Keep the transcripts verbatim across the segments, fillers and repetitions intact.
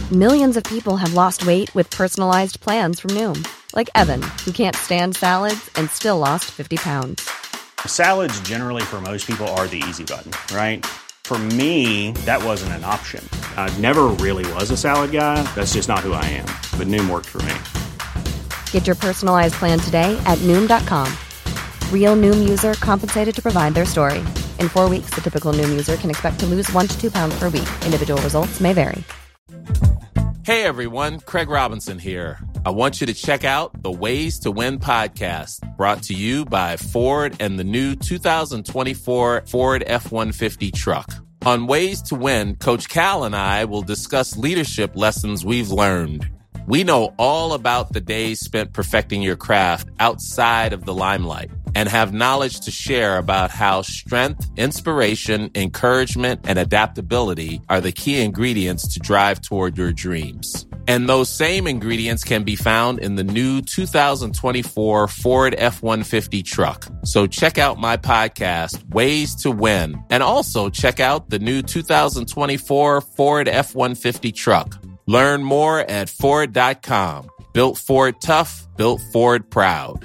Millions of people have lost weight with personalized plans from Noom. Like Evan, who can't stand salads and still lost fifty pounds. Salads generally for most people are the easy button, right? For me, that wasn't an option. I never really was a salad guy. That's just not who I am. But Noom worked for me. Get your personalized plan today at Noom dot com. Real Noom user compensated to provide their story. In four weeks, the typical Noom user can expect to lose one to two pounds per week. Individual results may vary. Hey everyone, Craig Robinson here. I want you to check out the Ways to Win podcast, brought to you by Ford and the new two thousand twenty-four Ford F one fifty truck. On Ways to Win, Coach Cal and I will discuss leadership lessons we've learned. We know all about the days spent perfecting your craft outside of the limelight and have knowledge to share about how strength, inspiration, encouragement, and adaptability are the key ingredients to drive toward your dreams. And those same ingredients can be found in the new two thousand twenty-four Ford F one fifty truck. So check out my podcast, Ways to Win, and also check out the new two thousand twenty-four Ford F one fifty truck. Learn more at Ford dot com. Built Ford tough, built Ford proud.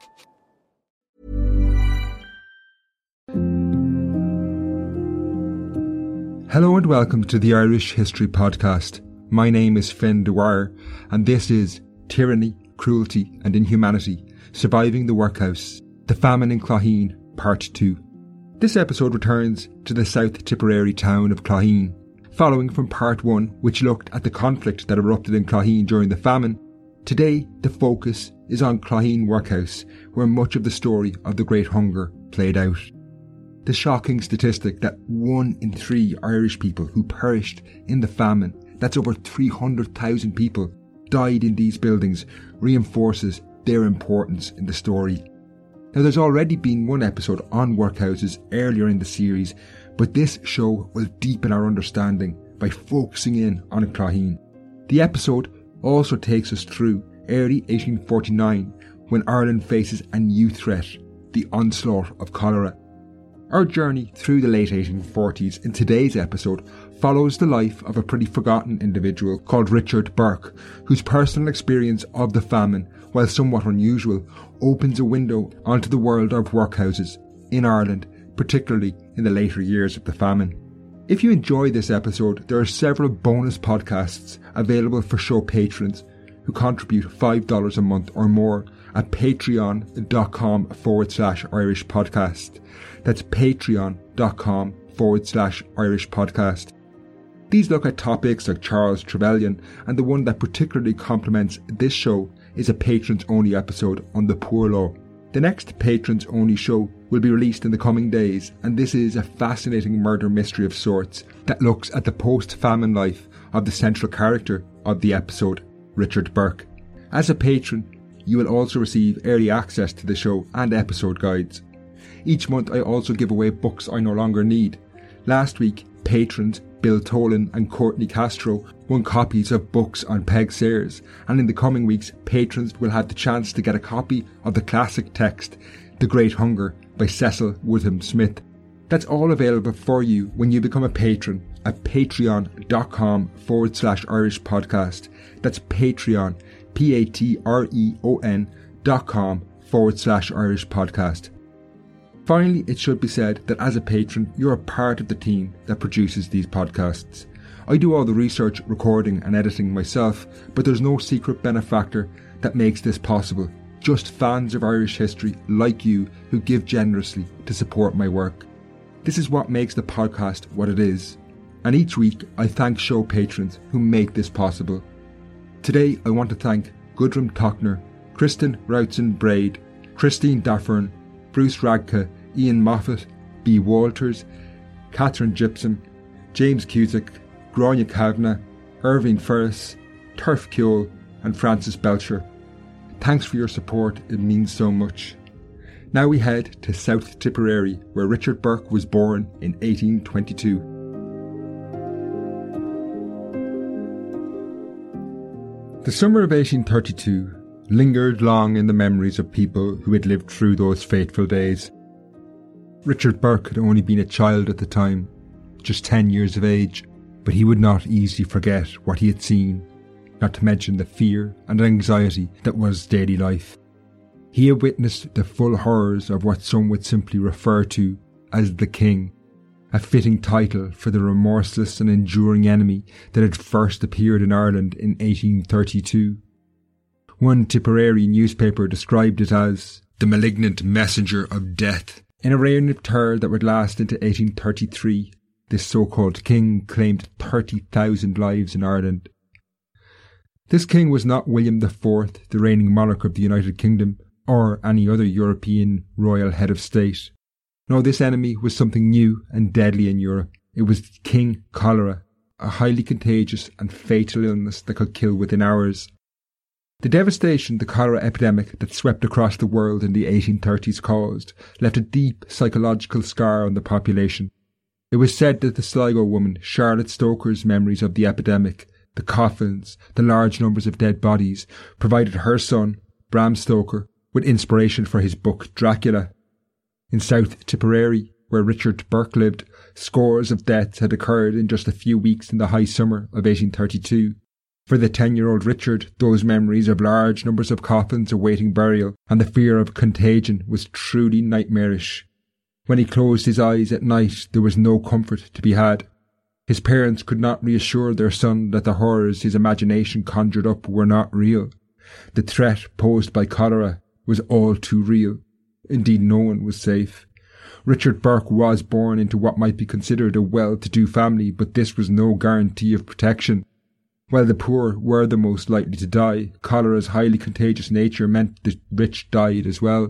Hello and welcome to the Irish History Podcast. My name is Finn Dwyer, and this is Tyranny, Cruelty and Inhumanity, Surviving the Workhouse, The Famine in Clogheen, Part two. This episode returns to the South Tipperary town of Clogheen, following from Part one, which looked at the conflict that erupted in Clogheen during the famine. Today, the focus is on Clogheen Workhouse, where much of the story of the Great Hunger played out. The shocking statistic that one in three Irish people who perished in the famine, that's over three hundred thousand people, died in these buildings, reinforces their importance in the story. Now, there's already been one episode on workhouses earlier in the series, but this show will deepen our understanding by focusing in on Clogheen. The episode also takes us through early eighteen forty-nine, when Ireland faces a new threat, the onslaught of cholera. Our journey through the late eighteen forties in today's episode follows the life of a pretty forgotten individual called Richard Burke, whose personal experience of the famine, while somewhat unusual, opens a window onto the world of workhouses in Ireland, particularly in the later years of the famine. If you enjoy this episode, there are several bonus podcasts available for show patrons who contribute five dollars a month or more at patreon.com forward slash Irish podcast. That's patreon.com forward slash Irish podcast. These look at topics like Charles Trevelyan, and the one that particularly complements this show is a patrons-only episode on the Poor Law. The next patrons-only show will be released in the coming days, and this is a fascinating murder mystery of sorts that looks at the post-famine life of the central character of the episode, Richard Burke. As a patron, you will also receive early access to the show and episode guides. Each month I also give away books I no longer need. Last week, patrons Bill Tolan and Courtney Castro won copies of books on Peg Sayers, and in the coming weeks, patrons will have the chance to get a copy of the classic text, The Great Hunger, by Cecil Woodham Smith. That's all available for you when you become a patron at patreon.com forward slash Irish podcast. That's Patreon, P-A-T-R-E-O-N dot com forward slash Irish podcast. Finally, it should be said that as a patron, you're a part of the team that produces these podcasts. I do all the research, recording and editing myself, but there's no secret benefactor that makes this possible. Just fans of Irish history like you who give generously to support my work. This is what makes the podcast what it is. And each week, I thank show patrons who make this possible. Today, I want to thank Gudrun Tochner, Kristen Routson-Braid, Christine Daffern, Bruce Radke, Ian Moffat, B. Walters, Catherine Gypsum, James Cusick, Grania Kavanagh, Irving Ferris, Turf Kuehl and Francis Belcher. Thanks for your support, it means so much. Now we head to South Tipperary, where Richard Burke was born in eighteen twenty-two. The summer of eighteen thirty-two lingered long in the memories of people who had lived through those fateful days. Richard Burke had only been a child at the time, just ten years of age. but he would not easily forget what he had seen, not to mention the fear and anxiety that was daily life. He had witnessed the full horrors of what some would simply refer to as the King, a fitting title for the remorseless and enduring enemy that had first appeared in Ireland in eighteen thirty-two. One Tipperary newspaper described it as the malignant messenger of death. In a reign of terror that would last into eighteen thirty-three, this so-called king claimed thirty thousand lives in Ireland. This king was not William the Fourth, the reigning monarch of the United Kingdom, or any other European royal head of state. No, this enemy was something new and deadly in Europe. It was King Cholera, a highly contagious and fatal illness that could kill within hours. The devastation the cholera epidemic that swept across the world in the eighteen thirties caused left a deep psychological scar on the population. It was said that the Sligo woman Charlotte Stoker's memories of the epidemic, the coffins, the large numbers of dead bodies, provided her son, Bram Stoker, with inspiration for his book Dracula. In South Tipperary, where Richard Burke lived, scores of deaths had occurred in just a few weeks in the high summer of eighteen thirty-two. For the ten-year-old Richard, those memories of large numbers of coffins awaiting burial and the fear of contagion was truly nightmarish. When he closed his eyes at night, there was no comfort to be had. His parents could not reassure their son that the horrors his imagination conjured up were not real. The threat posed by cholera was all too real. Indeed, no one was safe. Richard Burke was born into what might be considered a well-to-do family, but this was no guarantee of protection. While the poor were the most likely to die, cholera's highly contagious nature meant the rich died as well.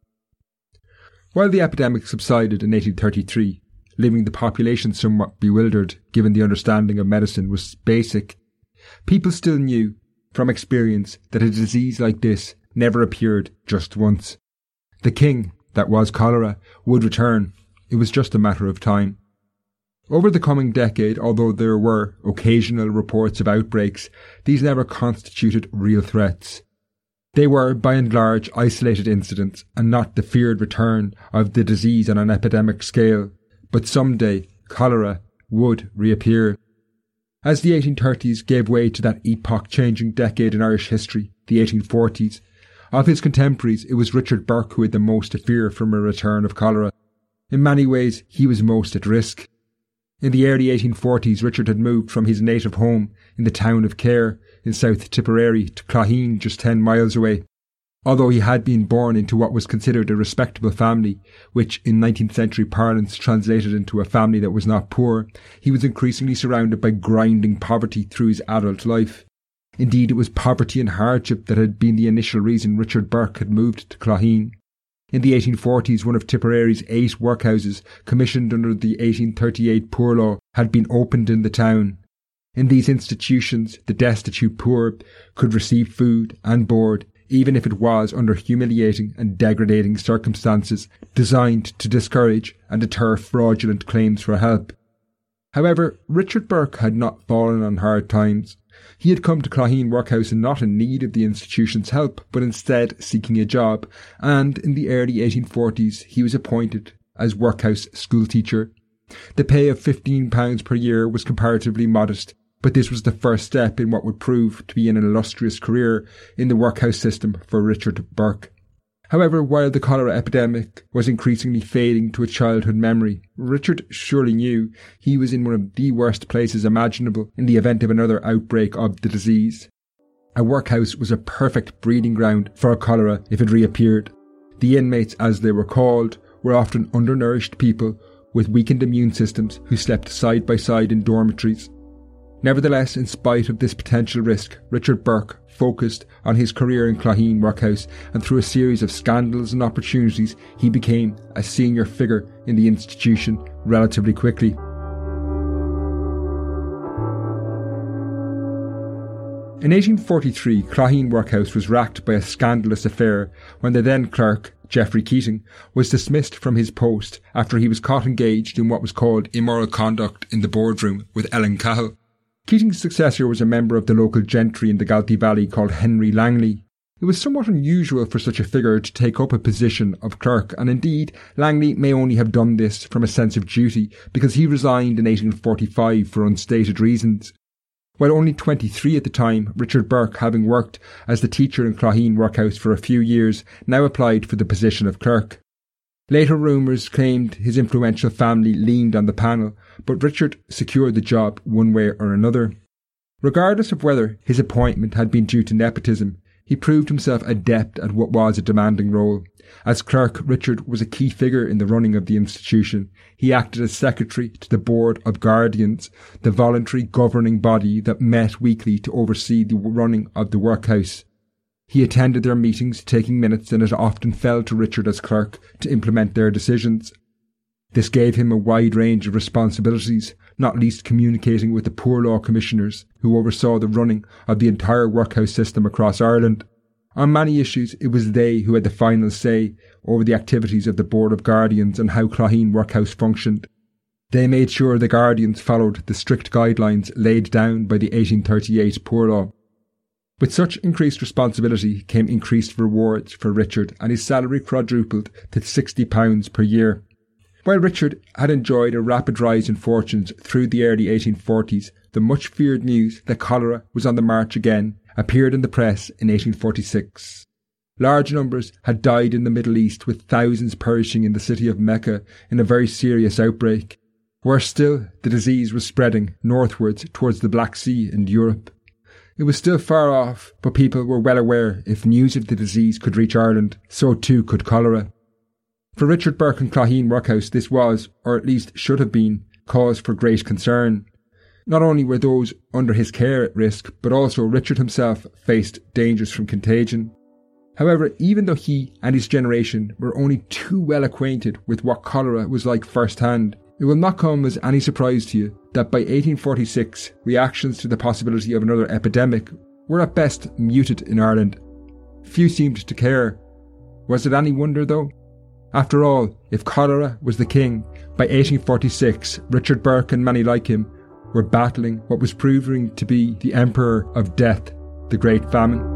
While the epidemic subsided in eighteen thirty-three, leaving the population somewhat bewildered given the understanding of medicine was basic, people still knew from experience that a disease like this never appeared just once. The king, that was cholera, would return. It was just a matter of time. Over the coming decade, although there were occasional reports of outbreaks, these never constituted real threats. They were, by and large, isolated incidents and not the feared return of the disease on an epidemic scale. But someday, cholera would reappear. As the eighteen thirties gave way to that epoch-changing decade in Irish history, the eighteen forties, of his contemporaries it was Richard Burke who had the most to fear from a return of cholera. In many ways, he was most at risk. In the early eighteen forties, Richard had moved from his native home in the town of Cahir in South Tipperary to Clogheen, just ten miles away. Although he had been born into what was considered a respectable family, which in nineteenth century parlance translated into a family that was not poor, he was increasingly surrounded by grinding poverty through his adult life. Indeed, it was poverty and hardship that had been the initial reason Richard Burke had moved to Clogheen. In the eighteen forties, one of Tipperary's eight workhouses, commissioned under the eighteen thirty-eight Poor Law, had been opened in the town. In these institutions, the destitute poor could receive food and board, even if it was under humiliating and degrading circumstances, designed to discourage and deter fraudulent claims for help. However, Richard Burke had not fallen on hard times. He had come to Clogheen Workhouse not in need of the institution's help, but instead seeking a job, and in the early eighteen forties he was appointed as workhouse schoolteacher. The pay of fifteen pounds per year was comparatively modest, but this was the first step in what would prove to be an illustrious career in the workhouse system for Richard Burke. However, while the cholera epidemic was increasingly fading to a childhood memory, Richard surely knew he was in one of the worst places imaginable in the event of another outbreak of the disease. A workhouse was a perfect breeding ground for cholera if it reappeared. The inmates, as they were called, were often undernourished people with weakened immune systems who slept side by side in dormitories. Nevertheless, in spite of this potential risk, Richard Burke focused on his career in Clogheen Workhouse, and through a series of scandals and opportunities, he became a senior figure in the institution relatively quickly. In eighteen forty-three, Clogheen Workhouse was racked by a scandalous affair when the then clerk, Geoffrey Keating, was dismissed from his post after he was caught engaged in what was called immoral conduct in the boardroom with Ellen Cahill. Keating's successor was a member of the local gentry in the Galtee Valley called Henry Langley. It was somewhat unusual for such a figure to take up a position of clerk, and indeed Langley may only have done this from a sense of duty, because he resigned in eighteen forty-five for unstated reasons. While only twenty-three at the time, Richard Burke, having worked as the teacher in Clogheen Workhouse for a few years, now applied for the position of clerk. Later rumours claimed his influential family leaned on the panel, but Richard secured the job one way or another. Regardless of whether his appointment had been due to nepotism, he proved himself adept at what was a demanding role. As clerk, Richard was a key figure in the running of the institution. He acted as secretary to the Board of Guardians, the voluntary governing body that met weekly to oversee the running of the workhouse. He attended their meetings, taking minutes, and it often fell to Richard as clerk to implement their decisions. This gave him a wide range of responsibilities, not least communicating with the Poor Law Commissioners, who oversaw the running of the entire workhouse system across Ireland. On many issues, it was they who had the final say over the activities of the Board of Guardians and how Clogheen Workhouse functioned. They made sure the Guardians followed the strict guidelines laid down by the eighteen thirty-eight Poor Law. With such increased responsibility came increased rewards for Richard, and his salary quadrupled to sixty pounds per year. While Richard had enjoyed a rapid rise in fortunes through the early eighteen forties, the much-feared news that cholera was on the march again appeared in the press in eighteen forty-six. Large numbers had died in the Middle East, with thousands perishing in the city of Mecca in a very serious outbreak. Worse still, the disease was spreading northwards towards the Black Sea and Europe. It was still far off, but people were well aware if news of the disease could reach Ireland, so too could cholera. For Richard Burke and Clogheen Workhouse, this was, or at least should have been, cause for great concern. Not only were those under his care at risk, but also Richard himself faced dangers from contagion. However, even though he and his generation were only too well acquainted with what cholera was like firsthand, it will not come as any surprise to you that by eighteen forty-six, reactions to the possibility of another epidemic were at best muted in Ireland. Few seemed to care. Was it any wonder, though? After all, if cholera was the king, by eighteen forty-six, Richard Burke and many like him were battling what was proving to be the Emperor of Death, the Great Famine.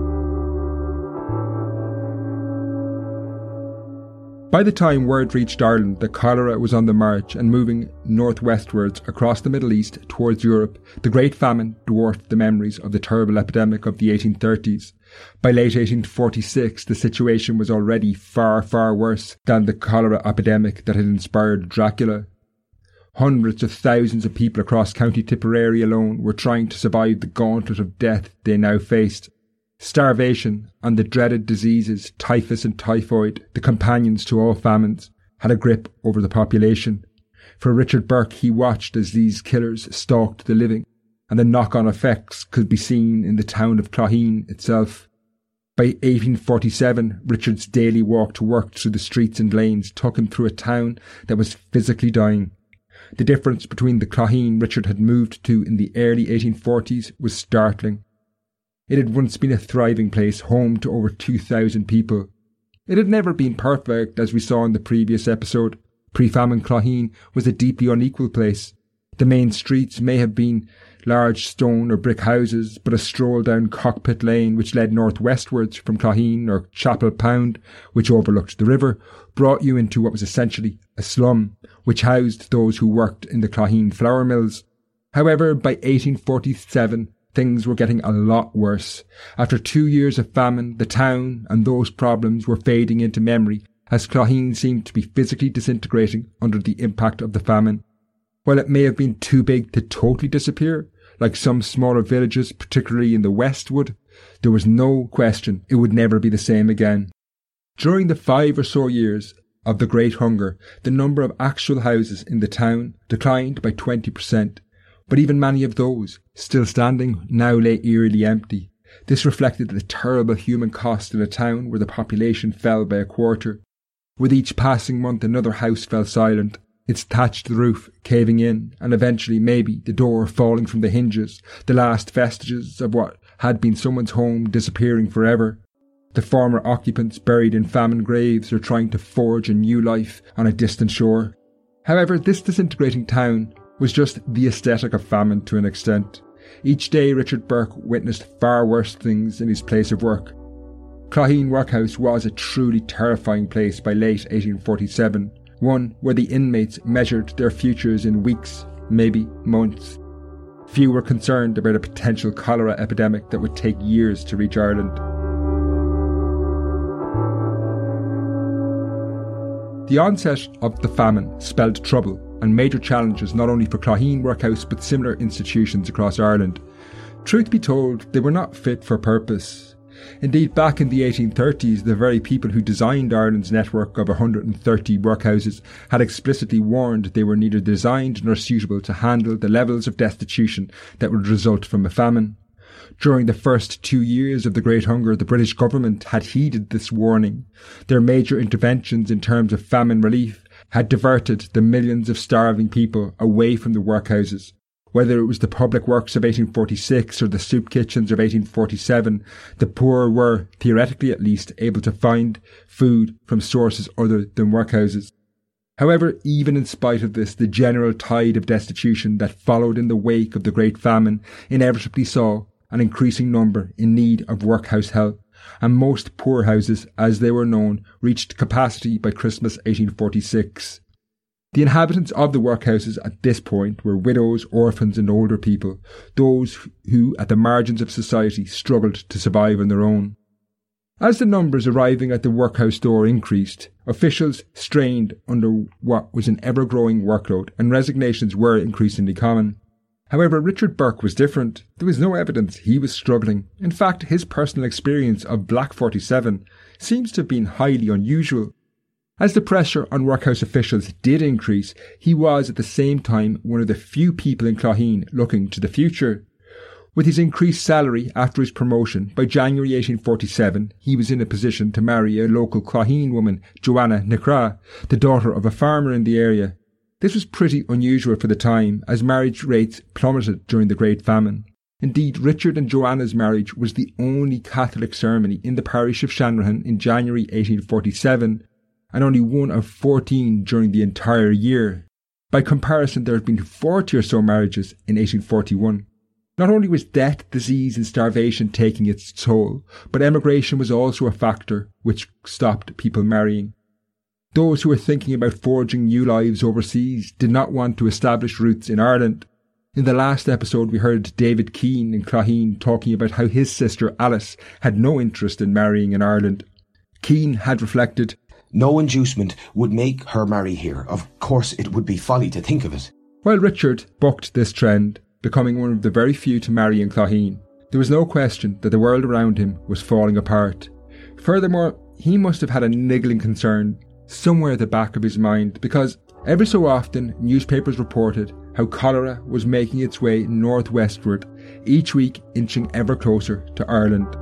By the time word reached Ireland that cholera was on the march and moving northwestwards across the Middle East towards Europe, the Great Famine dwarfed the memories of the terrible epidemic of the eighteen thirties. By late eighteen forty-six, the situation was already far, far worse than the cholera epidemic that had inspired Dracula. Hundreds of thousands of people across County Tipperary alone were trying to survive the gauntlet of death they now faced. Starvation and the dreaded diseases, typhus and typhoid, the companions to all famines, had a grip over the population. For Richard Burke, he watched as these killers stalked the living, and the knock-on effects could be seen in the town of Clogheen itself. By eighteen forty-seven, Richard's daily walk to work through the streets and lanes took him through a town that was physically dying. The difference between the Clogheen Richard had moved to in the early eighteen forties was startling. It had once been a thriving place, home to over two thousand people. It had never been perfect, as we saw in the previous episode. Pre-famine Clogheen was a deeply unequal place. The main streets may have been large stone or brick houses, but a stroll down Cockpit Lane, which led northwestwards from Clogheen, or Chapel Pound, which overlooked the river, brought you into what was essentially a slum, which housed those who worked in the Clogheen flour mills. However, by eighteen forty-seven, things were getting a lot worse. After two years of famine, the town and those problems were fading into memory as Clogheen seemed to be physically disintegrating under the impact of the famine. While it may have been too big to totally disappear, like some smaller villages, particularly in the west would, there was no question it would never be the same again. During the five or so years of the Great Hunger, the number of actual houses in the town declined by twenty percent. But even many of those, still standing, now lay eerily empty. This reflected the terrible human cost in a town where the population fell by a quarter. With each passing month another house fell silent, its thatched roof caving in, and eventually maybe the door falling from the hinges, the last vestiges of what had been someone's home disappearing forever. The former occupants buried in famine graves or trying to forge a new life on a distant shore. However, this disintegrating town was just the aesthetic of famine to an extent. Each day Richard Burke witnessed far worse things in his place of work. Clogheen Workhouse was a truly terrifying place by late eighteen forty-seven, one where the inmates measured their futures in weeks, maybe months. Few were concerned about a potential cholera epidemic that would take years to reach Ireland. The onset of the famine spelled trouble and major challenges not only for Clogheen Workhouse but similar institutions across Ireland. Truth be told, they were not fit for purpose. Indeed, back in the eighteen thirties, the very people who designed Ireland's network of one hundred thirty workhouses had explicitly warned they were neither designed nor suitable to handle the levels of destitution that would result from a famine. During the first two years of the Great Hunger, the British government had heeded this warning. Their major interventions in terms of famine relief had diverted the millions of starving people away from the workhouses. Whether it was the public works of eighteen forty-six or the soup kitchens of eighteen forty-seven, the poor were, theoretically at least, able to find food from sources other than workhouses. However, even in spite of this, the general tide of destitution that followed in the wake of the Great Famine inevitably saw an increasing number in need of workhouse help, and most poorhouses, as they were known, reached capacity by Christmas eighteen forty-six. The inhabitants of the workhouses at this point were widows, orphans and older people, those who, at the margins of society, struggled to survive on their own. As the numbers arriving at the workhouse door increased, officials strained under what was an ever-growing workload, and resignations were increasingly common. However, Richard Burke was different. There was no evidence he was struggling. In fact, his personal experience of Black forty-seven seems to have been highly unusual. As the pressure on workhouse officials did increase, he was at the same time one of the few people in Clogheen looking to the future. With his increased salary after his promotion, by January eighteen forty-seven, he was in a position to marry a local Clogheen woman, Joanna Nicra, the daughter of a farmer in the area. This was pretty unusual for the time, as marriage rates plummeted during the Great Famine. Indeed, Richard and Joanna's marriage was the only Catholic ceremony in the parish of Shanrahan in January eighteen forty-seven, and only one of fourteen during the entire year. By comparison, there had been forty or so marriages in eighteen forty-one. Not only was death, disease and starvation taking its toll, but emigration was also a factor which stopped people marrying. Those who were thinking about forging new lives overseas did not want to establish roots in Ireland. In the last episode we heard David Keane in Clogheen talking about how his sister Alice had no interest in marrying in Ireland. Keane had reflected, "No inducement would make her marry here. Of course it would be folly to think of it." While Richard bucked this trend, becoming one of the very few to marry in Clogheen, there was no question that the world around him was falling apart. Furthermore, he must have had a niggling concern somewhere at the back of his mind, because every so often newspapers reported how cholera was making its way northwestward, each week inching ever closer to Ireland.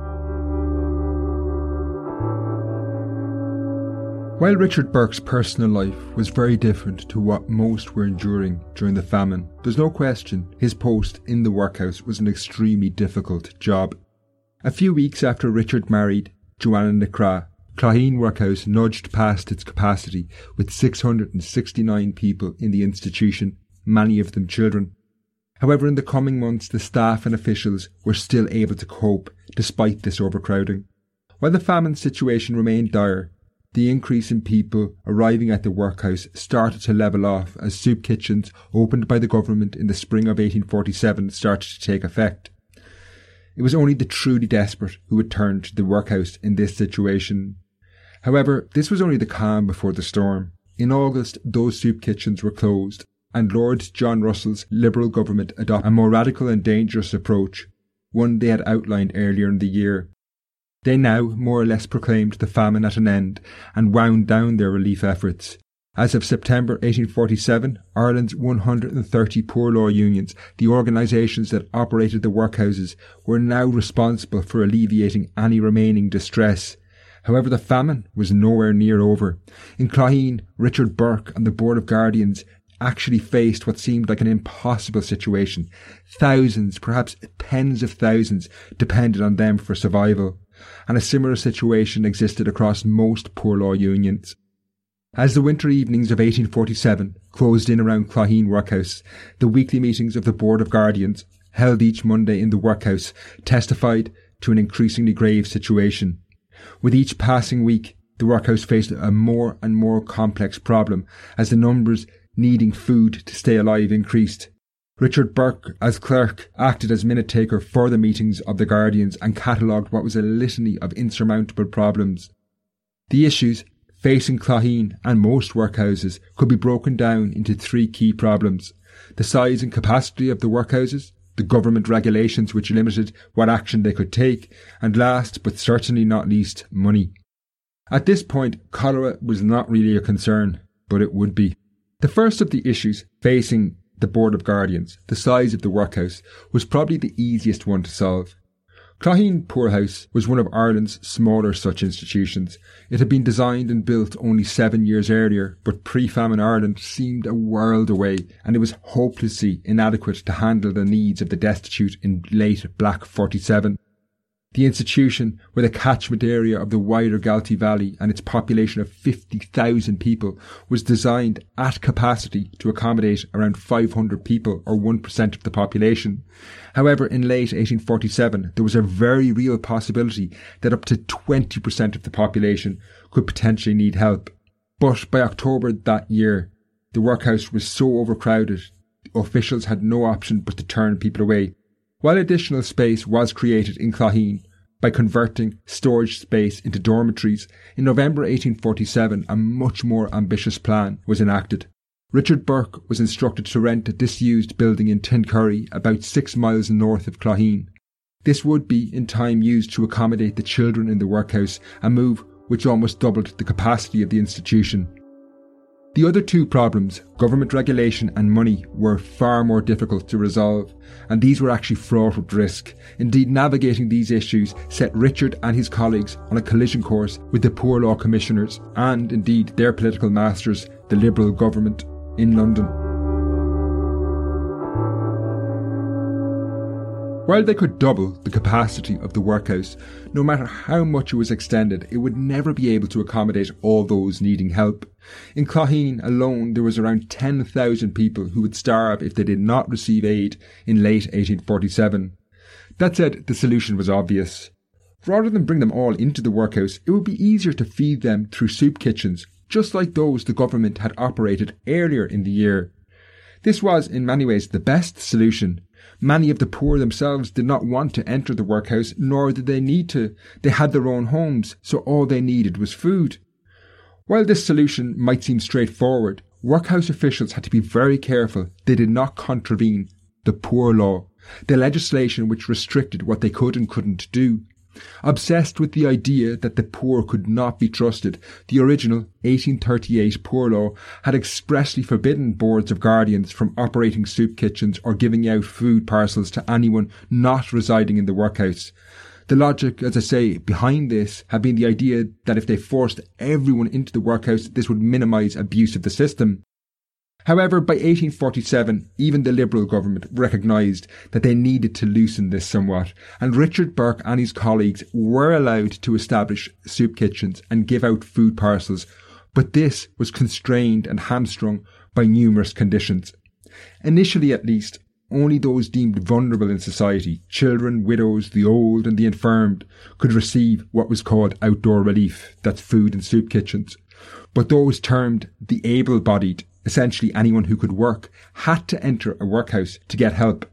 While Richard Burke's personal life was very different to what most were enduring during the famine, there's no question his post in the workhouse was an extremely difficult job. A few weeks after Richard married Joanna Nicra, Clogheen Workhouse nudged past its capacity with six hundred sixty-nine people in the institution, many of them children. However, in the coming months, the staff and officials were still able to cope despite this overcrowding. While the famine situation remained dire, the increase in people arriving at the workhouse started to level off as soup kitchens opened by the government in the spring of eighteen forty-seven started to take effect. It was only the truly desperate who would turn to the workhouse in this situation. However, this was only the calm before the storm. In August, those soup kitchens were closed, and Lord John Russell's Liberal government adopted a more radical and dangerous approach, one they had outlined earlier in the year. They now more or less proclaimed the famine at an end and wound down their relief efforts. As of September eighteen forty-seven, Ireland's one hundred thirty poor law unions, the organisations that operated the workhouses, were now responsible for alleviating any remaining distress. However, the famine was nowhere near over. In Clogheen, Richard Burke and the Board of Guardians actually faced what seemed like an impossible situation. Thousands, perhaps tens of thousands, depended on them for survival, and a similar situation existed across most poor law unions. As the winter evenings of eighteen forty-seven closed in around Clogheen Workhouse, the weekly meetings of the Board of Guardians, held each Monday in the workhouse, testified to an increasingly grave situation. With each passing week, the workhouse faced a more and more complex problem as the numbers needing food to stay alive increased. Richard Burke, as clerk, acted as minute-taker for the meetings of the Guardians and catalogued what was a litany of insurmountable problems. The issues facing Clogheen and most workhouses could be broken down into three key problems: the size and capacity of the workhouses, the government regulations which limited what action they could take, and last but certainly not least, money. At this point, cholera was not really a concern, but it would be. The first of the issues facing the Board of Guardians, the size of the workhouse, was probably the easiest one to solve. Clogheen Poorhouse was one of Ireland's smaller such institutions. It had been designed and built only seven years earlier, but pre-famine Ireland seemed a world away, and it was hopelessly inadequate to handle the needs of the destitute in late Black forty-seven. The institution, with a catchment area of the wider Galtee Valley and its population of fifty thousand people, was designed at capacity to accommodate around five hundred people, or one percent of the population. However, in late eighteen forty-seven, there was a very real possibility that up to twenty percent of the population could potentially need help. But by October that year, the workhouse was so overcrowded, officials had no option but to turn people away. While additional space was created in Clogheen by converting storage space into dormitories, in November eighteen forty-seven a much more ambitious plan was enacted. Richard Burke was instructed to rent a disused building in Tincurry, about six miles north of Clogheen. This would be in time used to accommodate the children in the workhouse, a move which almost doubled the capacity of the institution. The other two problems, government regulation and money, were far more difficult to resolve, and these were actually fraught with risk. Indeed, navigating these issues set Richard and his colleagues on a collision course with the Poor Law Commissioners and, indeed, their political masters, the Liberal government in London. While they could double the capacity of the workhouse, no matter how much it was extended, it would never be able to accommodate all those needing help. In Clogheen alone, there was around ten thousand people who would starve if they did not receive aid in late eighteen forty-seven. That said, the solution was obvious. Rather than bring them all into the workhouse, it would be easier to feed them through soup kitchens, just like those the government had operated earlier in the year. This was, in many ways, the best solution. Many of the poor themselves did not want to enter the workhouse, nor did they need to. They had their own homes, so all they needed was food. While this solution might seem straightforward, workhouse officials had to be very careful they did not contravene the Poor Law, the legislation which restricted what they could and couldn't do. Obsessed with the idea that the poor could not be trusted, the original eighteen thirty-eight Poor Law had expressly forbidden boards of guardians from operating soup kitchens or giving out food parcels to anyone not residing in the workhouse. The logic, as I say, behind this had been the idea that if they forced everyone into the workhouse, this would minimise abuse of the system. However, by eighteen forty-seven, even the Liberal government recognised that they needed to loosen this somewhat, and Richard Burke and his colleagues were allowed to establish soup kitchens and give out food parcels, but this was constrained and hamstrung by numerous conditions. Initially, at least, only those deemed vulnerable in society, children, widows, the old and the infirmed, could receive what was called outdoor relief, that's food and soup kitchens. But those termed the able-bodied, essentially anyone who could work, had to enter a workhouse to get help.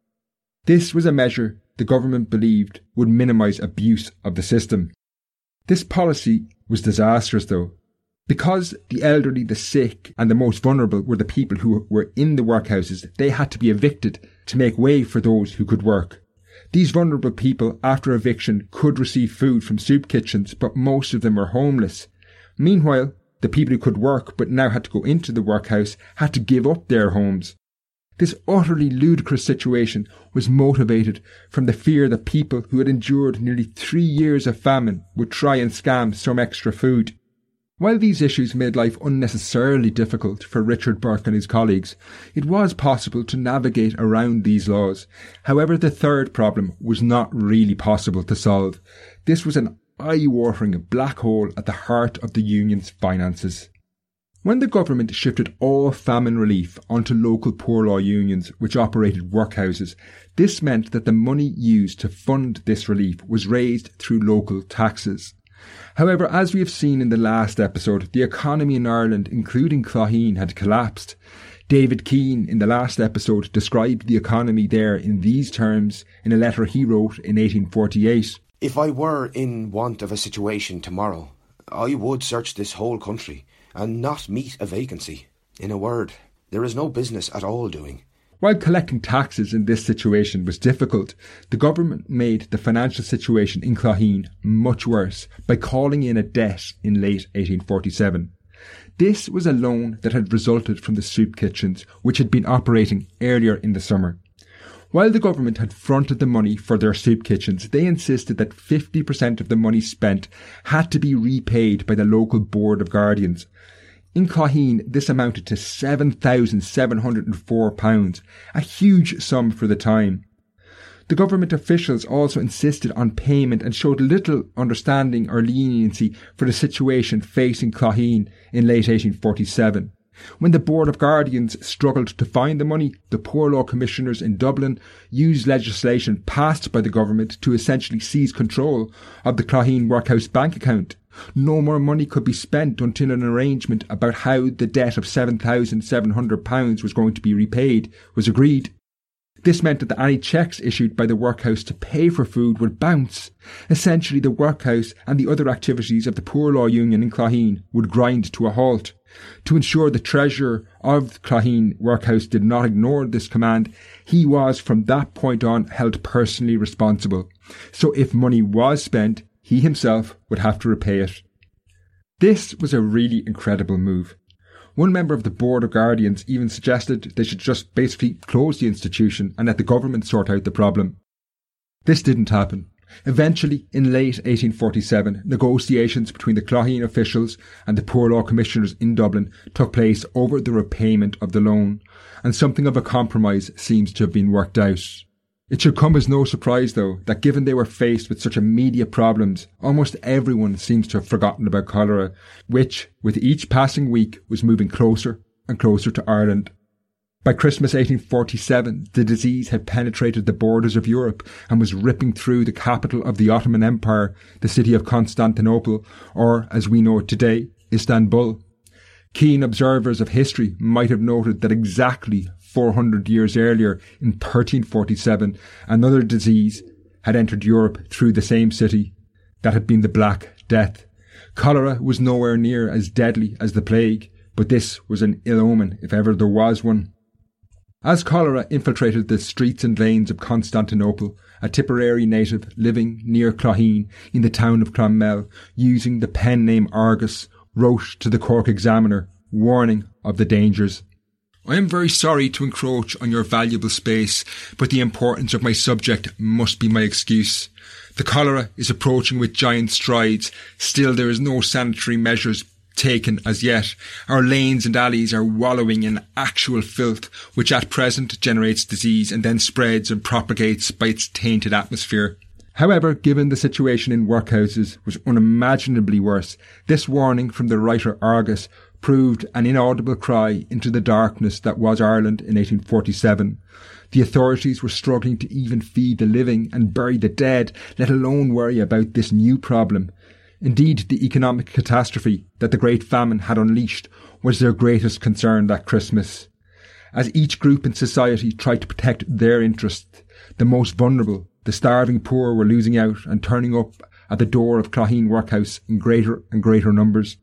This was a measure the government believed would minimise abuse of the system. This policy was disastrous though. Because the elderly, the sick and the most vulnerable were the people who were in the workhouses, they had to be evicted to make way for those who could work. These vulnerable people, after eviction, could receive food from soup kitchens, but most of them were homeless. Meanwhile, the people who could work but now had to go into the workhouse had to give up their homes. This utterly ludicrous situation was motivated from the fear that people who had endured nearly three years of famine would try and scam some extra food. While these issues made life unnecessarily difficult for Richard Burke and his colleagues, it was possible to navigate around these laws. However, the third problem was not really possible to solve. This was an eye-watering black hole at the heart of the union's finances. When the government shifted all famine relief onto local poor law unions which operated workhouses, this meant that the money used to fund this relief was raised through local taxes. However, as we have seen in the last episode, the economy in Ireland, including Clogheen, had collapsed. David Keane, in the last episode, described the economy there in these terms in a letter he wrote in eighteen forty-eight. If I were in want of a situation tomorrow, I would search this whole country and not meet a vacancy. In a word, there is no business at all doing. While collecting taxes in this situation was difficult, the government made the financial situation in Clogheen much worse by calling in a debt in late eighteen forty-seven. This was a loan that had resulted from the soup kitchens, which had been operating earlier in the summer. While the government had fronted the money for their soup kitchens, they insisted that fifty percent of the money spent had to be repaid by the local Board of Guardians. In Clogheen, this amounted to seven thousand seven hundred four pounds, a huge sum for the time. The government officials also insisted on payment and showed little understanding or leniency for the situation facing Clogheen in late eighteen forty-seven. When the Board of Guardians struggled to find the money, the Poor Law Commissioners in Dublin used legislation passed by the government to essentially seize control of the Clogheen Workhouse bank account. No more money could be spent until an arrangement about how the debt of seven thousand seven hundred pounds was going to be repaid was agreed. This meant that any cheques issued by the workhouse to pay for food would bounce. Essentially, the workhouse and the other activities of the Poor Law Union in Clogheen would grind to a halt. To ensure the treasurer of Clogheen Workhouse did not ignore this command, he was from that point on held personally responsible. So if money was spent, he himself would have to repay it. This was a really incredible move. One member of the Board of Guardians even suggested they should just basically close the institution and let the government sort out the problem. This didn't happen. Eventually, in late eighteen forty-seven, negotiations between the Clogheen officials and the Poor Law Commissioners in Dublin took place over the repayment of the loan, and something of a compromise seems to have been worked out. It should come as no surprise, though, that given they were faced with such immediate problems, almost everyone seems to have forgotten about cholera, which, with each passing week, was moving closer and closer to Ireland. By Christmas eighteen forty-seven, the disease had penetrated the borders of Europe and was ripping through the capital of the Ottoman Empire, the city of Constantinople, or, as we know it today, Istanbul. Keen observers of history might have noted that exactly four hundred years earlier, in thirteen forty-seven, another disease had entered Europe through the same city. That had been the Black Death. Cholera was nowhere near as deadly as the plague, but this was an ill omen if ever there was one. As cholera infiltrated the streets and lanes of Constantinople, a Tipperary native living near Clogheen in the town of Clonmel, using the pen name Argus, wrote to the Cork Examiner, warning of the dangers. I am very sorry to encroach on your valuable space, but the importance of my subject must be my excuse. The cholera is approaching with giant strides. Still, there is no sanitary measures taken as yet. Our lanes and alleys are wallowing in actual filth, which at present generates disease and then spreads and propagates by its tainted atmosphere. However, given the situation in workhouses was unimaginably worse, this warning from the writer Argus proved an inaudible cry into the darkness that was Ireland in eighteen forty-seven. The authorities were struggling to even feed the living and bury the dead, let alone worry about this new problem. Indeed, the economic catastrophe that the Great Famine had unleashed was their greatest concern that Christmas. As each group in society tried to protect their interests, the most vulnerable, the starving poor, were losing out and turning up at the door of Clogheen Workhouse in greater and greater numbers.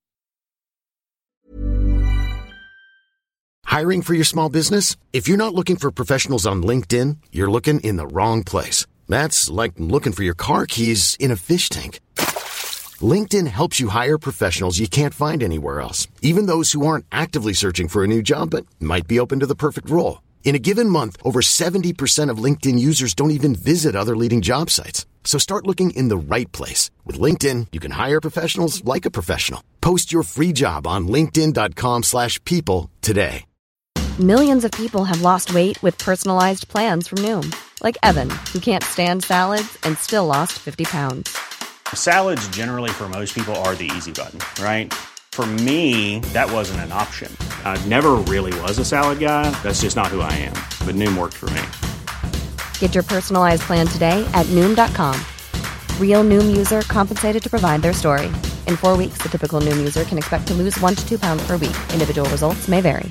Hiring for your small business? If you're not looking for professionals on LinkedIn, you're looking in the wrong place. That's like looking for your car keys in a fish tank. LinkedIn helps you hire professionals you can't find anywhere else, even those who aren't actively searching for a new job but might be open to the perfect role. In a given month, over seventy percent of LinkedIn users don't even visit other leading job sites. So start looking in the right place. With LinkedIn, you can hire professionals like a professional. Post your free job on linkedin.com slash people today. Millions of people have lost weight with personalized plans from Noom. Like Evan, who can't stand salads and still lost fifty pounds. Salads generally for most people are the easy button, right? For me, that wasn't an option. I never really was a salad guy. That's just not who I am. But Noom worked for me. Get your personalized plan today at Noom dot com. Real Noom user compensated to provide their story. In four weeks, the typical Noom user can expect to lose one to two pounds per week. Individual results may vary.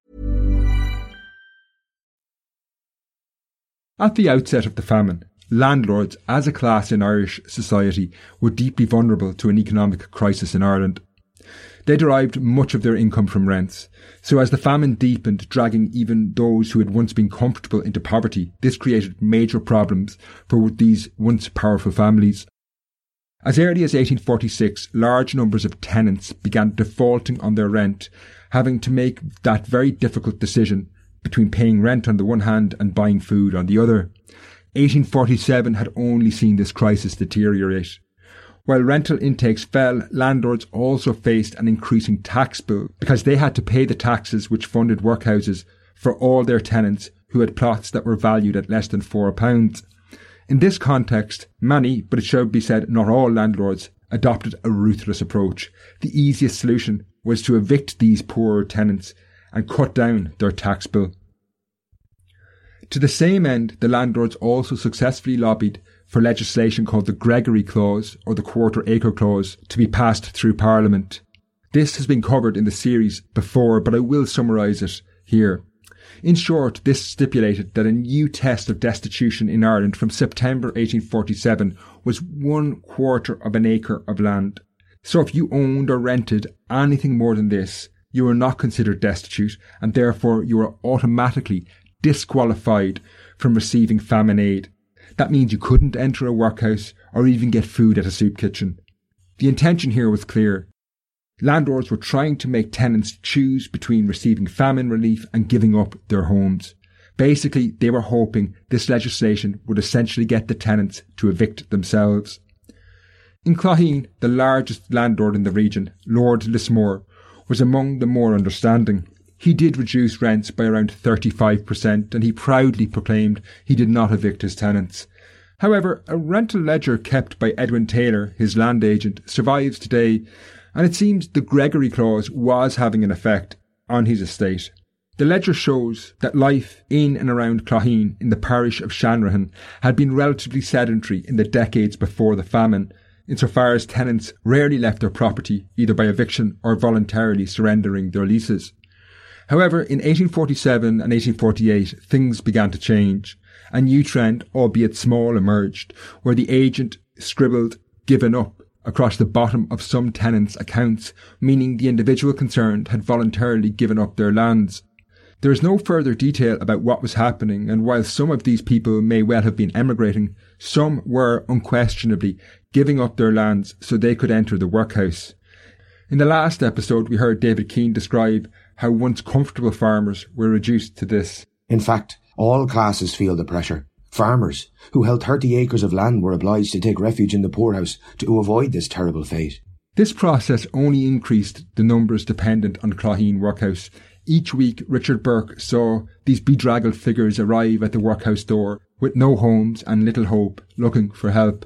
At the outset of the famine, landlords as a class in Irish society were deeply vulnerable to an economic crisis in Ireland. They derived much of their income from rents, so as the famine deepened, dragging even those who had once been comfortable into poverty, this created major problems for these once powerful families. As early as eighteen forty-six, large numbers of tenants began defaulting on their rent, having to make that very difficult decision between paying rent on the one hand and buying food on the other. eighteen forty-seven had only seen this crisis deteriorate. While rental intakes fell, landlords also faced an increasing tax bill because they had to pay the taxes which funded workhouses for all their tenants who had plots that were valued at less than four pounds. In this context, many, but it should be said not all landlords, adopted a ruthless approach. The easiest solution was to evict these poorer tenants and cut down their tax bill. To the same end, the landlords also successfully lobbied for legislation called the Gregory Clause or the Quarter Acre Clause to be passed through Parliament. This has been covered in the series before, but I will summarise it here. In short, this stipulated that a new test of destitution in Ireland from September eighteen forty-seven was one quarter of an acre of land. So if you owned or rented anything more than this, you were not considered destitute, and therefore you were automatically disqualified from receiving famine aid. That means you couldn't enter a workhouse or even get food at a soup kitchen. The intention here was clear. Landlords were trying to make tenants choose between receiving famine relief and giving up their homes. Basically, they were hoping this legislation would essentially get the tenants to evict themselves. In Clogheen, the largest landlord in the region, Lord Lismore, was among the more understanding. He did reduce rents by around thirty-five percent, and he proudly proclaimed he did not evict his tenants. However, a rental ledger kept by Edwin Taylor, his land agent, survives today, and it seems the Gregory Clause was having an effect on his estate. The ledger shows that life in and around Clogheen in the parish of Shanrahan had been relatively sedentary in the decades before the famine, insofar as tenants rarely left their property either by eviction or voluntarily surrendering their leases. However, in eighteen forty-seven and eighteen forty-eight, things began to change. A new trend, albeit small, emerged, where the agent scribbled "given up" across the bottom of some tenants' accounts, meaning the individual concerned had voluntarily given up their lands. There is no further detail about what was happening, and while some of these people may well have been emigrating, some were unquestionably giving up their lands so they could enter the workhouse. In the last episode, we heard David Keane describe how once comfortable farmers were reduced to this. In fact, all classes feel the pressure. Farmers, who held thirty acres of land, were obliged to take refuge in the poorhouse to avoid this terrible fate. This process only increased the numbers dependent on Clogheen Workhouse. Each week, Richard Burke saw these bedraggled figures arrive at the workhouse door with no homes and little hope, looking for help.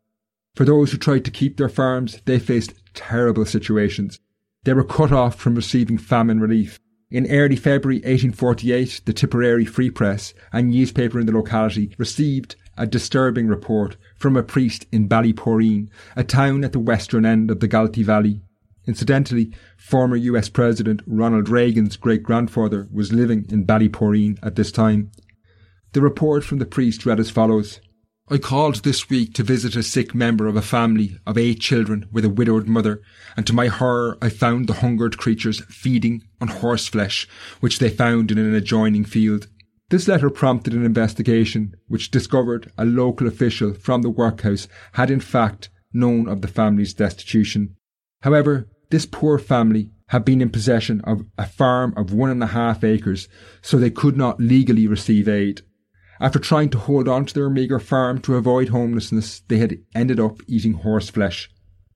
For those who tried to keep their farms, they faced terrible situations. They were cut off from receiving famine relief. In early February eighteen forty-eight, the Tipperary Free Press, a newspaper in the locality, received a disturbing report from a priest in Ballyporeen, a town at the western end of the Galtee Valley. Incidentally, former U S President Ronald Reagan's great-grandfather was living in Ballyporeen at this time. The report from the priest read as follows. I called this week to visit a sick member of a family of eight children with a widowed mother, and to my horror I found the hungered creatures feeding on horseflesh, which they found in an adjoining field. This letter prompted an investigation, which discovered a local official from the workhouse had in fact known of the family's destitution. However, this poor family had been in possession of a farm of one and a half acres, so they could not legally receive aid. After trying to hold on to their meagre farm to avoid homelessness, they had ended up eating horseflesh.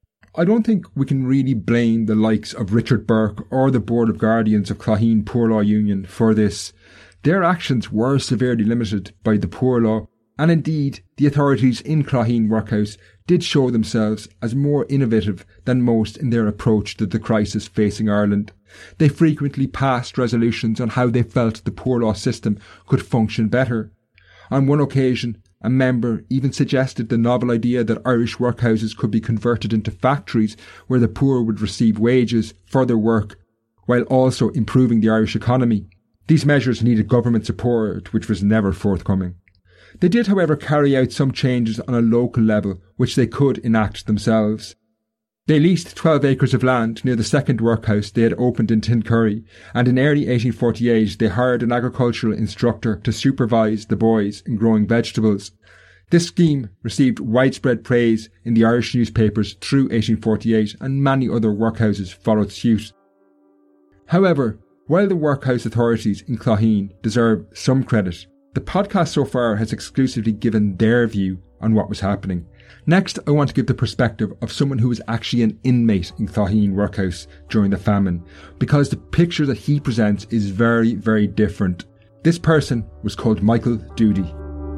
I don't think we can really blame the likes of Richard Burke or the Board of Guardians of Clogheen Poor Law Union for this. Their actions were severely limited by the poor law, and indeed the authorities in Clogheen Workhouse did show themselves as more innovative than most in their approach to the crisis facing Ireland. They frequently passed resolutions on how they felt the poor law system could function better. On one occasion, A member even suggested the novel idea that Irish workhouses could be converted into factories where the poor would receive wages for their work, while also improving the Irish economy. These measures needed government support, which was never forthcoming. They did, however, carry out some changes on a local level, which they could enact themselves. They leased twelve acres of land near the second workhouse they had opened in Tincurry, and in early eighteen forty-eight they hired an agricultural instructor to supervise the boys in growing vegetables. This scheme received widespread praise in the Irish newspapers through eighteen forty-eight, and many other workhouses followed suit. However, while the workhouse authorities in Clogheen deserve some credit, the podcast so far has exclusively given their view on what was happening. Next, I want to give the perspective of someone who was actually an inmate in Clogheen workhouse during the famine, because the picture that he presents is very, very different. This person was called Michael Doody.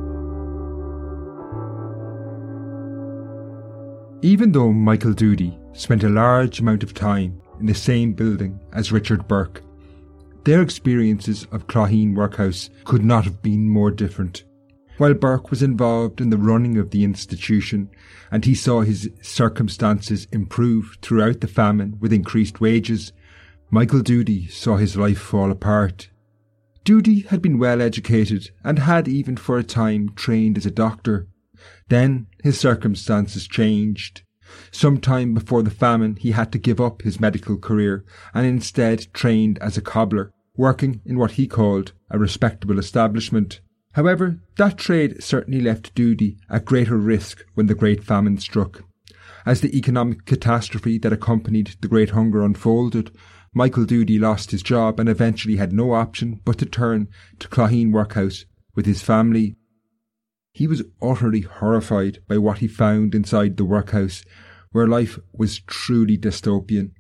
Even though Michael Doody spent a large amount of time in the same building as Richard Burke, their experiences of Clogheen workhouse could not have been more different. While Burke was involved in the running of the institution, and he saw his circumstances improve throughout the famine with increased wages, Michael Doody saw his life fall apart. Doody had been well educated and had even for a time trained as a doctor. Then his circumstances changed. Some time before the famine, he had to give up his medical career and instead trained as a cobbler, working in what he called a respectable establishment. However, that trade certainly left Doody at greater risk when the Great Famine struck. As the economic catastrophe that accompanied the Great Hunger unfolded, Michael Doody lost his job and eventually had no option but to turn to Clogheen workhouse with his family. He was utterly horrified by what he found inside the workhouse, where life was truly dystopian.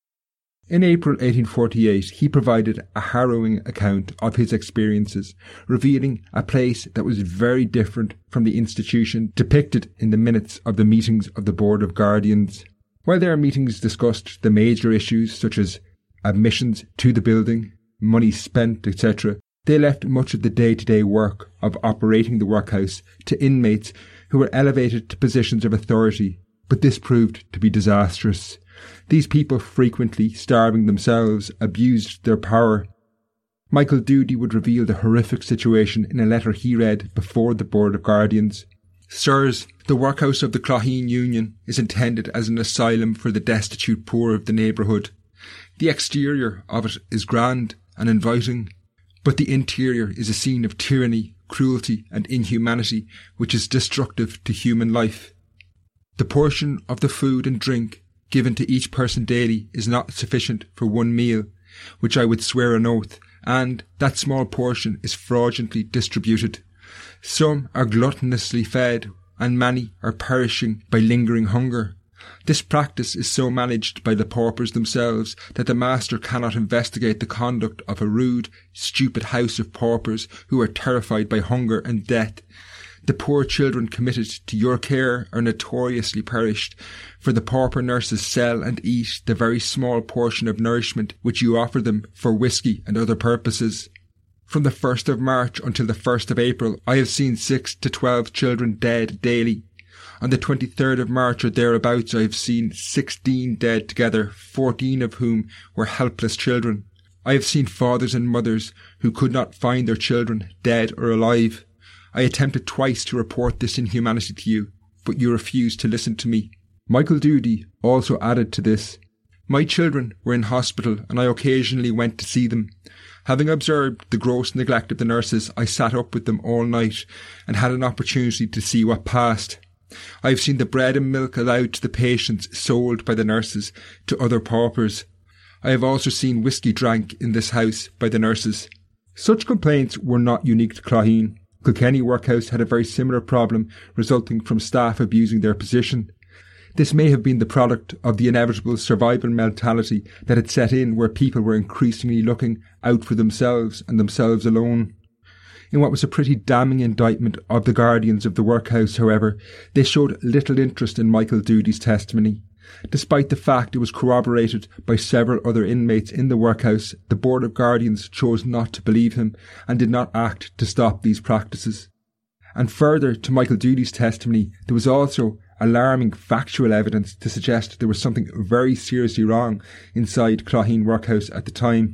In April eighteen forty-eight, he provided a harrowing account of his experiences, revealing a place that was very different from the institution depicted in the minutes of the meetings of the Board of Guardians. While their meetings discussed the major issues such as admissions to the building, money spent, et cetera, they left much of the day-to-day work of operating the workhouse to inmates who were elevated to positions of authority, but this proved to be disastrous. These people, frequently starving themselves, abused their power. Michael Doody would reveal the horrific situation in a letter he read before the Board of Guardians. Sirs, the workhouse of the Clogheen Union is intended as an asylum for the destitute poor of the neighbourhood. The exterior of it is grand and inviting, but the interior is a scene of tyranny, cruelty and inhumanity which is destructive to human life. The portion of the food and drink given to each person daily is not sufficient for one meal, which I would swear an oath, and that small portion is fraudulently distributed. Some are gluttonously fed, and many are perishing by lingering hunger. This practice is so managed by the paupers themselves that the master cannot investigate the conduct of a rude, stupid house of paupers who are terrified by hunger and death. The poor children committed to your care are notoriously perished, for the pauper nurses sell and eat the very small portion of nourishment which you offer them for whisky and other purposes. From the first of March until the first of April, I have seen six to twelve children dead daily. On the twenty-third of March or thereabouts, I have seen sixteen dead together, fourteen of whom were helpless children. I have seen fathers and mothers who could not find their children, dead or alive. I attempted twice to report this inhumanity to you, but you refused to listen to me. Michael Doody also added to this, my children were in hospital and I occasionally went to see them. Having observed the gross neglect of the nurses, I sat up with them all night and had an opportunity to see what passed. I have seen the bread and milk allowed to the patients sold by the nurses to other paupers. I have also seen whisky drank in this house by the nurses. Such complaints were not unique to Clogheen. Kilkenny Workhouse had a very similar problem resulting from staff abusing their position. This may have been the product of the inevitable survival mentality that had set in, where people were increasingly looking out for themselves and themselves alone. In what was a pretty damning indictment of the guardians of the workhouse, however, they showed little interest in Michael Doody's testimony. Despite the fact it was corroborated by several other inmates in the workhouse, the Board of Guardians chose not to believe him and did not act to stop these practices. And further to Michael Doodie's testimony, there was also alarming factual evidence to suggest there was something very seriously wrong inside Clogheen Workhouse at the time.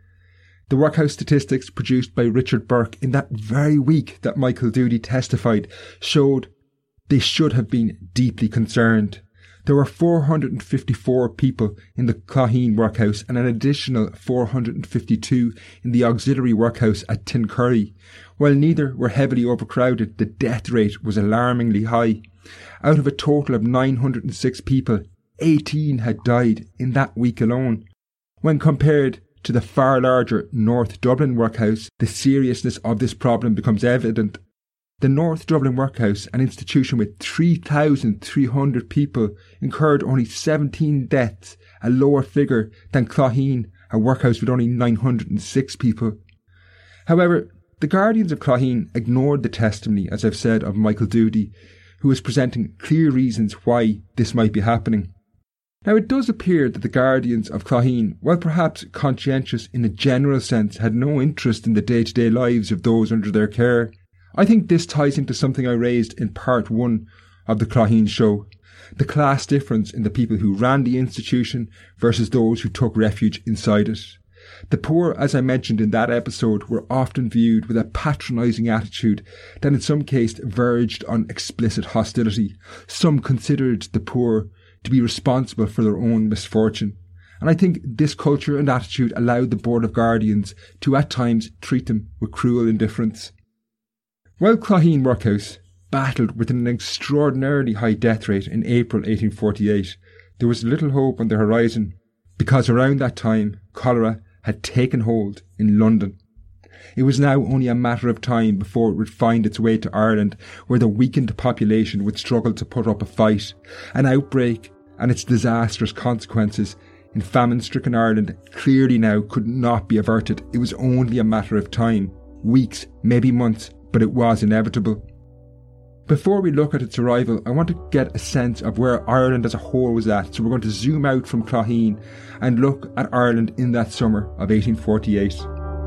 The workhouse statistics produced by Richard Burke in that very week that Michael Doodie testified showed they should have been deeply concerned. There were four hundred fifty-four people in the Clogheen Workhouse and an additional four hundred fifty-two in the auxiliary workhouse at Tincurry. While neither were heavily overcrowded, the death rate was alarmingly high. Out of a total of nine hundred six people, eighteen had died in that week alone. When compared to the far larger North Dublin Workhouse, the seriousness of this problem becomes evident. The North Dublin Workhouse, an institution with three thousand three hundred people, incurred only seventeen deaths, a lower figure than Clogheen, a workhouse with only nine hundred six people. However, the guardians of Clogheen ignored the testimony, as I've said, of Michael Doodie, who was presenting clear reasons why this might be happening. Now, it does appear that the guardians of Clogheen, while perhaps conscientious in a general sense, had no interest in the day-to-day lives of those under their care. I think this ties into something I raised in part one of the Clogheen show, the class difference in the people who ran the institution versus those who took refuge inside it. The poor, as I mentioned in that episode, were often viewed with a patronising attitude that in some cases verged on explicit hostility. Some considered the poor to be responsible for their own misfortune. And I think this culture and attitude allowed the Board of Guardians to at times treat them with cruel indifference. While Clogheen Workhouse battled with an extraordinarily high death rate in April eighteen forty-eight, there was little hope on the horizon, because around that time cholera had taken hold in London. It was now only a matter of time before it would find its way to Ireland, where the weakened population would struggle to put up a fight. An outbreak and its disastrous consequences in famine-stricken Ireland clearly now could not be averted. It was only a matter of time, weeks, maybe months, but it was inevitable. Before we look at its arrival, I want to get a sense of where Ireland as a whole was at, so we're going to zoom out from Clogheen and look at Ireland in that summer of eighteen forty-eight.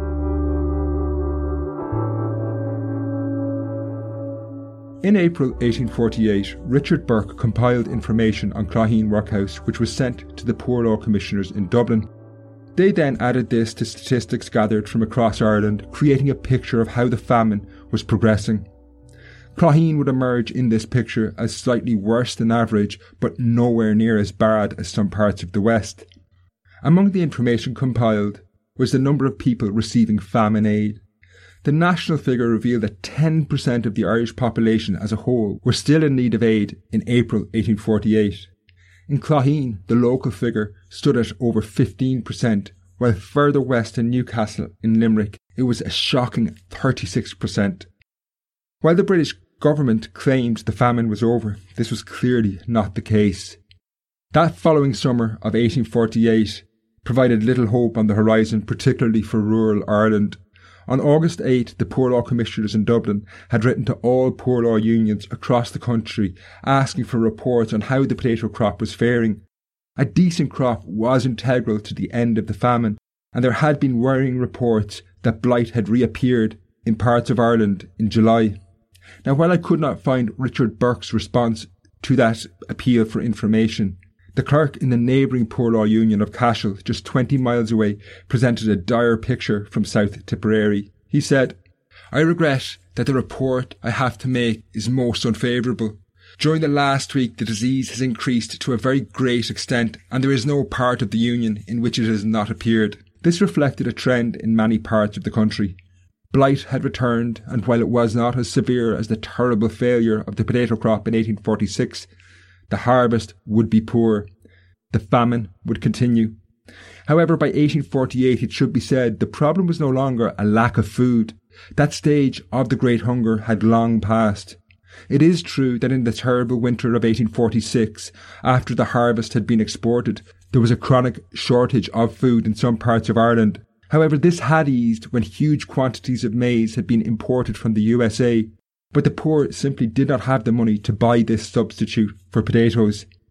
In April eighteen forty-eight, Richard Burke compiled information on Clogheen Workhouse, which was sent to the Poor Law Commissioners in Dublin. They then added this to statistics gathered from across Ireland, creating a picture of how the famine was progressing. Clogheen would emerge in this picture as slightly worse than average, but nowhere near as bad as some parts of the West. Among the information compiled was the number of people receiving famine aid. The national figure revealed that ten percent of the Irish population as a whole were still in need of aid in April eighteen forty-eight. In Clogheen, the local figure stood at over fifteen percent, while further west in Newcastle in Limerick, it was a shocking thirty-six percent. While the British government claimed the famine was over, this was clearly not the case. That following summer of eighteen forty-eight provided little hope on the horizon, particularly for rural Ireland. On August eighth, the Poor Law Commissioners in Dublin had written to all poor law unions across the country asking for reports on how the potato crop was faring. A decent crop was integral to the end of the famine, and there had been worrying reports that blight had reappeared in parts of Ireland in July. Now, while I could not find Richard Burke's response to that appeal for information, the clerk in the neighbouring Poor Law Union of Cashel, just twenty miles away, presented a dire picture from South Tipperary. He said, "I regret that the report I have to make is most unfavourable. During the last week the disease has increased to a very great extent, and there is no part of the Union in which it has not appeared." This reflected a trend in many parts of the country. Blight had returned, and while it was not as severe as the terrible failure of the potato crop in eighteen forty-six, the harvest would be poor. The famine would continue. However, by eighteen forty-eight, it should be said, the problem was no longer a lack of food. That stage of the Great Hunger had long passed. It is true that in the terrible winter of eighteen forty-six, after the harvest had been exported, there was a chronic shortage of food in some parts of Ireland. However, this had eased when huge quantities of maize had been imported from the U S A, but the poor simply did not have the money to buy this substitute for potatoes.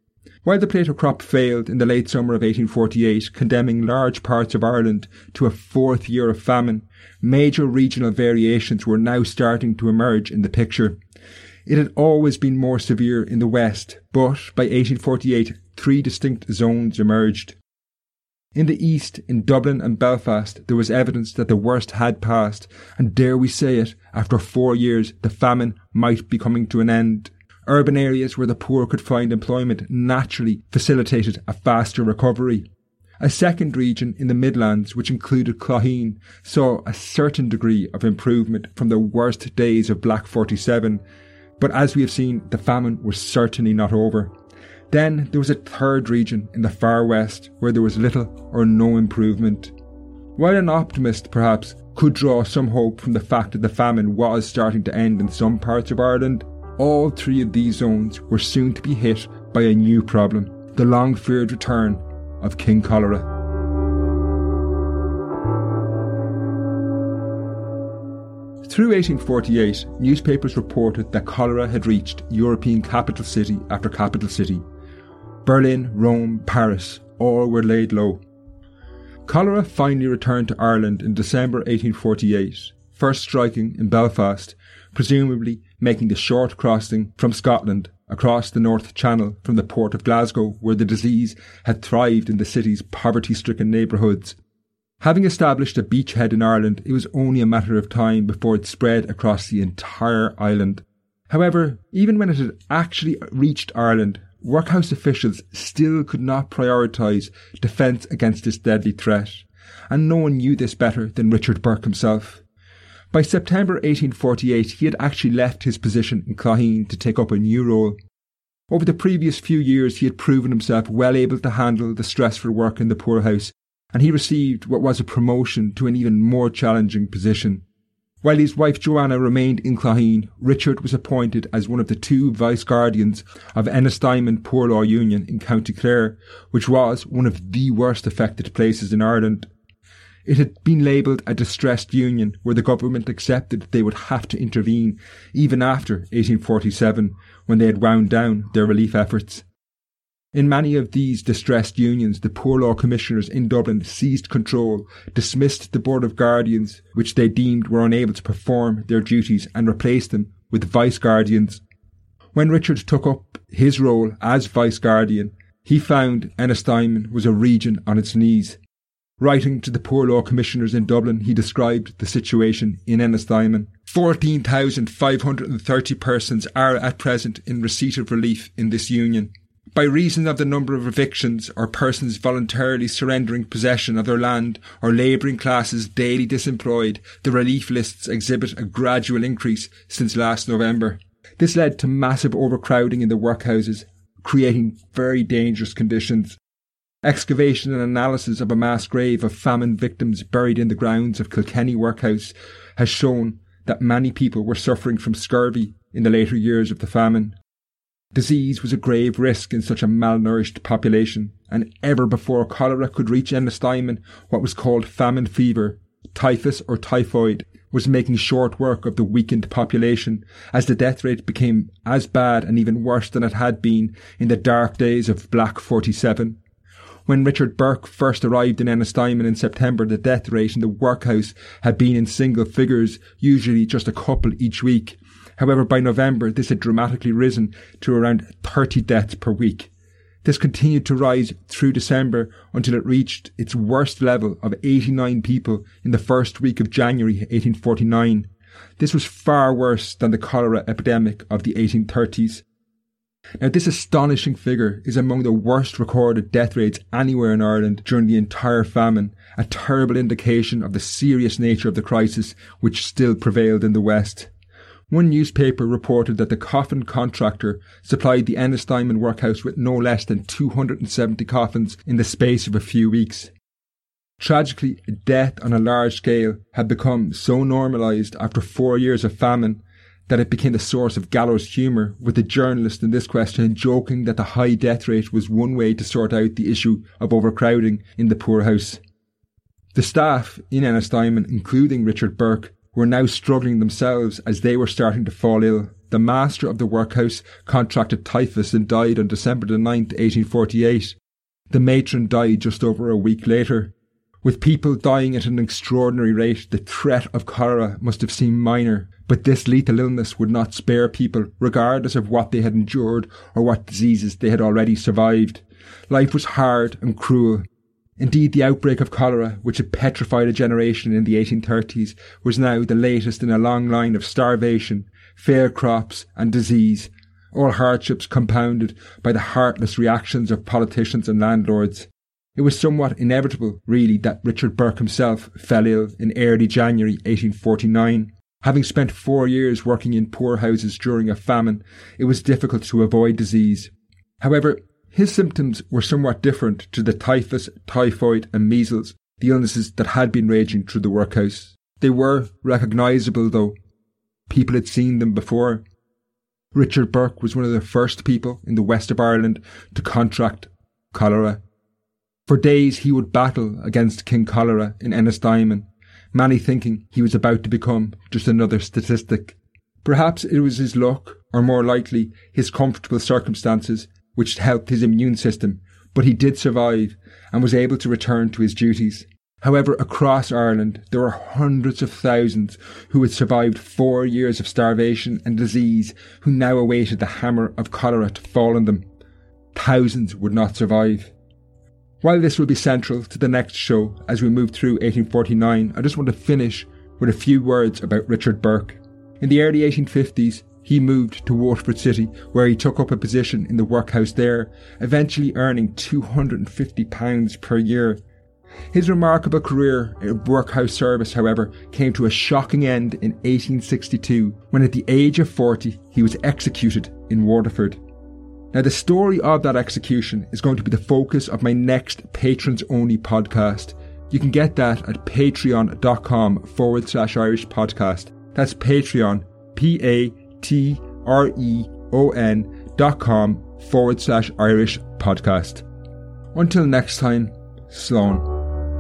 While the potato crop failed in the late summer of eighteen forty-eight, condemning large parts of Ireland to a fourth year of famine, major regional variations were now starting to emerge in the picture. It had always been more severe in the west, but by eighteen forty-eight, three distinct zones emerged. In the east, in Dublin and Belfast, there was evidence that the worst had passed, and dare we say it, after four years, the famine might be coming to an end. Urban areas where the poor could find employment naturally facilitated a faster recovery. A second region in the Midlands, which included Clogheen, saw a certain degree of improvement from the worst days of Black forty-seven, but as we have seen, the famine was certainly not over. Then there was a third region in the far west where there was little or no improvement. While an optimist, perhaps, could draw some hope from the fact that the famine was starting to end in some parts of Ireland, all three of these zones were soon to be hit by a new problem, the long-feared return of King Cholera. Through eighteen forty-eight, newspapers reported that cholera had reached European capital city after capital city. Berlin, Rome, Paris, all were laid low. Cholera finally returned to Ireland in December eighteen forty-eight, first striking in Belfast, presumably making the short crossing from Scotland across the North Channel from the port of Glasgow, where the disease had thrived in the city's poverty-stricken neighbourhoods. Having established a beachhead in Ireland, it was only a matter of time before it spread across the entire island. However, even when it had actually reached Ireland, workhouse officials still could not prioritise defence against this deadly threat, and no one knew this better than Richard Burke himself. By September eighteen forty-eight, he had actually left his position in Clogheen to take up a new role. Over the previous few years, he had proven himself well able to handle the stressful work in the poorhouse, and he received what was a promotion to an even more challenging position. While his wife Joanna remained in Clogheen, Richard was appointed as one of the two vice-guardians of Ennistymon Poor Law Union in County Clare, which was one of the worst affected places in Ireland. It had been labelled a distressed union where the government accepted they would have to intervene even after eighteen forty-seven, when they had wound down their relief efforts. In many of these distressed unions, the Poor Law Commissioners in Dublin seized control, dismissed the Board of Guardians, which they deemed were unable to perform their duties, and replaced them with vice-guardians. When Richard took up his role as vice-guardian, he found Ennistymon was a region on its knees. Writing to the Poor Law Commissioners in Dublin, he described the situation in Ennistymon. fourteen thousand five hundred thirty persons are at present in receipt of relief in this union. By reason of the number of evictions or persons voluntarily surrendering possession of their land or labouring classes daily disemployed, the relief lists exhibit a gradual increase since last November. This led to massive overcrowding in the workhouses, creating very dangerous conditions. Excavation and analysis of a mass grave of famine victims buried in the grounds of Kilkenny Workhouse has shown that many people were suffering from scurvy in the later years of the famine. Disease was a grave risk in such a malnourished population, and ever before cholera could reach Ennistymon, what was called famine fever, typhus or typhoid, was making short work of the weakened population, as the death rate became as bad and even worse than it had been in the dark days of Black forty-seven. When Richard Burke first arrived in Ennistymon in September, the death rate in the workhouse had been in single figures, usually just a couple each week. However, by November, this had dramatically risen to around thirty deaths per week. This continued to rise through December until it reached its worst level of eighty-nine people in the first week of January eighteen forty-nine. This was far worse than the cholera epidemic of the eighteen thirties. Now, this astonishing figure is among the worst recorded death rates anywhere in Ireland during the entire famine, a terrible indication of the serious nature of the crisis which still prevailed in the West. One newspaper reported that the coffin contractor supplied the Ennistymon workhouse with no less than two hundred seventy coffins in the space of a few weeks. Tragically, death on a large scale had become so normalised after four years of famine that it became the source of gallows humour, with the journalist in this question joking that the high death rate was one way to sort out the issue of overcrowding in the poorhouse. The staff in Ennistymon, including Richard Burke, were now struggling themselves as they were starting to fall ill. the master of the workhouse, contracted typhus and died on December the ninth, eighteen forty-eight. The matron died just over a week later. With people dying at an extraordinary rate, the threat of cholera must have seemed minor, but this lethal illness would not spare people, regardless of what they had endured or what diseases they had already survived. Life was hard and cruel. Indeed, the outbreak of cholera, which had petrified a generation in the eighteen thirties, was now the latest in a long line of starvation, failed crops and disease, all hardships compounded by the heartless reactions of politicians and landlords. It was somewhat inevitable, really, that Richard Burke himself fell ill in early January eighteen forty-nine. Having spent four years working in poorhouses during a famine, it was difficult to avoid disease. However, his symptoms were somewhat different to the typhus, typhoid and measles, the illnesses that had been raging through the workhouse. They were recognisable, though. People had seen them before. Richard Burke was one of the first people in the west of Ireland to contract cholera. For days he would battle against King Cholera in Ennisdiamond, many thinking he was about to become just another statistic. Perhaps it was his luck, or more likely his comfortable circumstances, which helped his immune system, but he did survive and was able to return to his duties. However, across Ireland there were hundreds of thousands who had survived four years of starvation and disease who now awaited the hammer of cholera to fall on them. Thousands would not survive. While this will be central to the next show as we move through eighteen forty-nine, I just want to finish with a few words about Richard Burke. In the early eighteen fifties, he moved to Waterford City, where he took up a position in the workhouse there, eventually earning two hundred fifty pounds per year. His remarkable career in workhouse service, however, came to a shocking end in eighteen sixty-two, when at the age of forty he was executed in Waterford. Now, the story of that execution is going to be the focus of my next patrons-only podcast. You can get that at patreon.com forward slash Irish podcast. That's Patreon, P-A-T-R-E-O-N dot com forward slash Irish podcast. Until next time, Slán.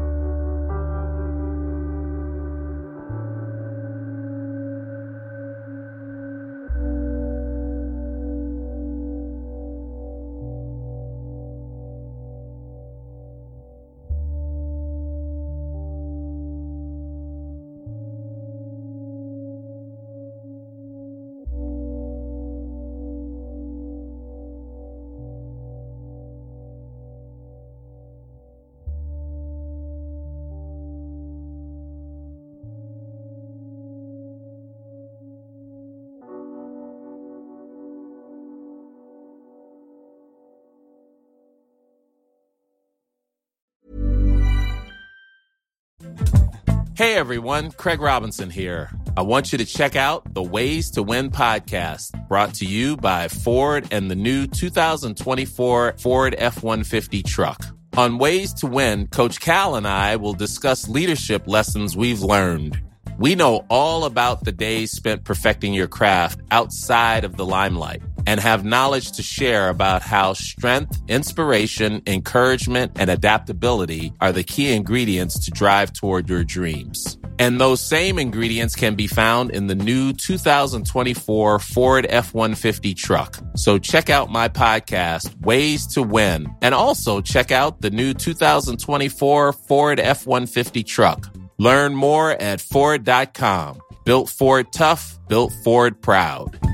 Hey everyone, Craig Robinson here. I want you to check out the Ways to Win podcast, brought to you by Ford and the new two thousand twenty-four Ford F one fifty truck. On Ways to Win, Coach Cal and I will discuss leadership lessons we've learned. We know all about the days spent perfecting your craft outside of the limelight and have knowledge to share about how strength, inspiration, encouragement, and adaptability are the key ingredients to drive toward your dreams. And those same ingredients can be found in the new two thousand twenty-four Ford F one fifty truck. So check out my podcast, Ways to Win, and also check out the new two thousand twenty-four Ford F one fifty truck. Learn more at Ford dot com. Built Ford tough, built Ford proud.